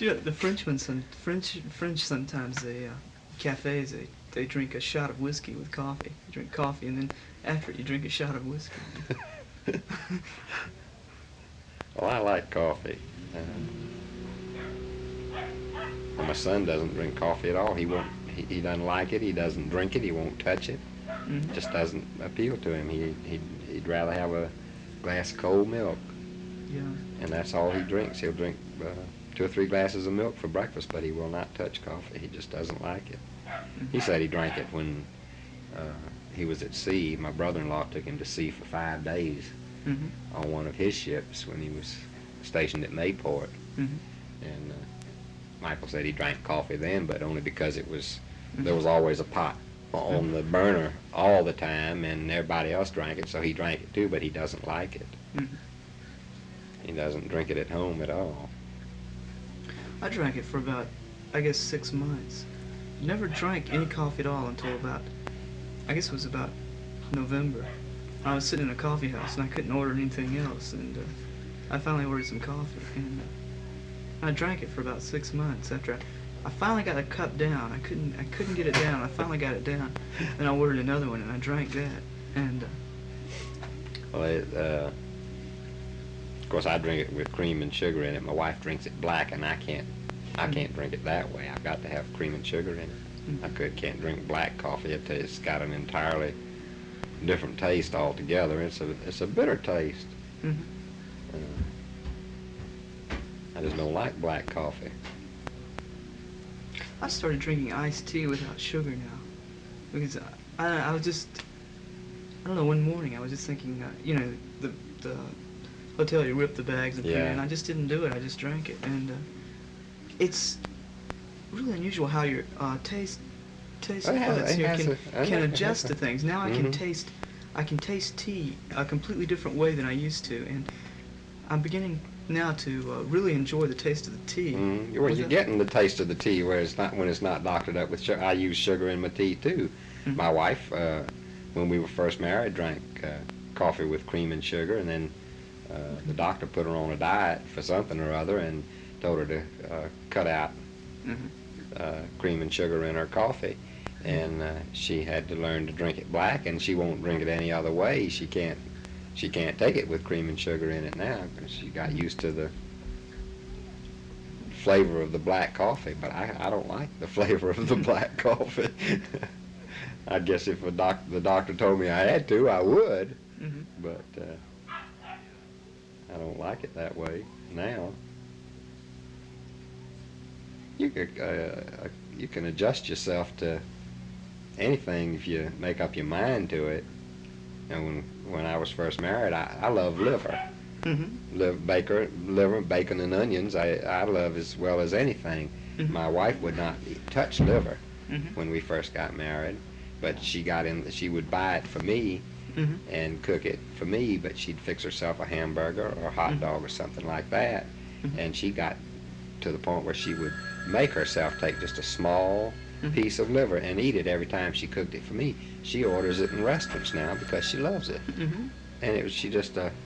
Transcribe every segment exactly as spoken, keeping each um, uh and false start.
You know, the Frenchmen, some French French sometimes they uh, cafes they they drink a shot of whiskey with coffee. You drink coffee and then after it you drink a shot of whiskey. Well, I like coffee. Uh, my son doesn't drink coffee at all. He won't. He, he doesn't like it. He doesn't drink it. He won't touch it. Mm-hmm. It just doesn't appeal to him. He he'd, he'd rather have a glass of cold milk. Yeah. And that's all he drinks. He'll drink uh, two or three glasses of milk for breakfast, but he will not touch coffee. He just doesn't like it. Mm-hmm. He said he drank it when uh, he was at sea. My brother-in-law took him to sea for five days Mm-hmm. on one of his ships when he was stationed at Mayport. Mm-hmm. And uh, Michael said he drank coffee then, but only because it was Mm-hmm. there was always a pot on the burner all the time, and everybody else drank it, so he drank it too, but he doesn't like it. Mm-hmm. He doesn't drink it at home at all. I drank it for about, I guess, six months. Never drank any coffee at all until about, I guess it was about November. I was sitting in a coffee house and I couldn't order anything else, and uh, I finally ordered some coffee, and uh, I drank it for about six months. After I, I finally got a cup down, I couldn't, I couldn't get it down. I finally got it down, and I ordered another one, and I drank that, and. Uh, Well, it, uh, of course, I drink it with cream and sugar in it. My wife drinks it black, and I can't. I can't drink it that way. I've got to have cream and sugar in it. Mm-hmm. I could can't drink black coffee. It, it's got an entirely different taste altogether. It's a it's a bitter taste. Mm-hmm. Uh, I just don't like black coffee. I started drinking iced tea without sugar now, because I, I, I was just, I don't know, one morning I was just thinking, uh, you know, the the hotel, you rip the bags and put it Yeah. in. I just didn't do it. I just drank it, and uh, it's really unusual how your uh, taste taste It has- buds it here has can, a- I can know. adjust to things. Now I can Mhm. taste, I can taste tea a completely different way than I used to, and I'm beginning now to uh, really enjoy the taste of the tea. Mm, well, Was you're that- getting the taste of the tea where it's not when it's not doctored up with sugar. I use sugar in my tea too. Mhm. My wife, uh, when we were first married, drank uh, coffee with cream and sugar, and then uh, the doctor put her on a diet for something or other and told her to uh, cut out Mhm. uh, cream and sugar in her coffee. And uh, she had to learn to drink it black, and she won't drink it any other way. She can't. She can't take it with cream and sugar in it now because she got used to the flavor of the black coffee. But I, I don't like the flavor of the black coffee. I guess if a doc, the doctor told me I had to, I would. Mhm. But uh, I don't like it that way now. You could, uh, uh, you can adjust yourself to anything if you make up your mind to it. And when when I was first married, I, I love liver, Mhm. live baker, liver, bacon, and onions. I I love as well as anything. Mhm. My wife would not eat- touch liver Mhm. when we first got married, but she got in. She would buy it for me Mhm. and cook it for me. But she'd fix herself a hamburger or a hot Mhm. dog or something like that. Mhm. And she got to the point where she would make herself take just a small Mhm. piece of liver and eat it every time she cooked it for me. She orders it in restaurants now because she loves it. Mhm. And it was she just uh,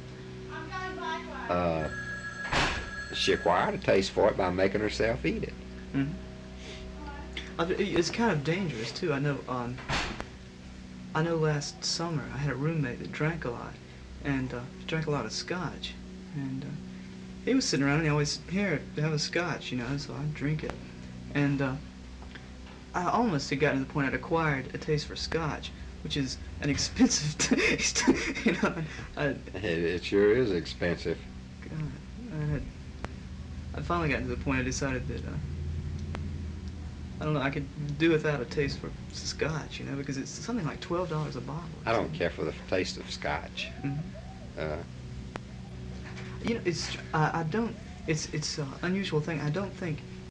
uh she acquired a taste for it by making herself eat it. Mhm. Uh, it- It's kind of dangerous too. I know. Um, I know. Last summer, I had a roommate that drank a lot, and uh, he drank a lot of scotch. And uh, he was sitting around, and he always here have a scotch, you know. So I'd drink it, and uh, I almost had gotten to the point I'd acquired a taste for scotch, which is an expensive taste. You know, I, It, it sure is expensive. God, I had. I finally got to the point I decided that. Uh, I don't know. I could do without a taste for scotch, you know, because it's something like twelve dollars a bottle. I don't care for the taste of scotch. Mhm. Uh, You know, it's I, I don't. It's it's an unusual thing. I don't think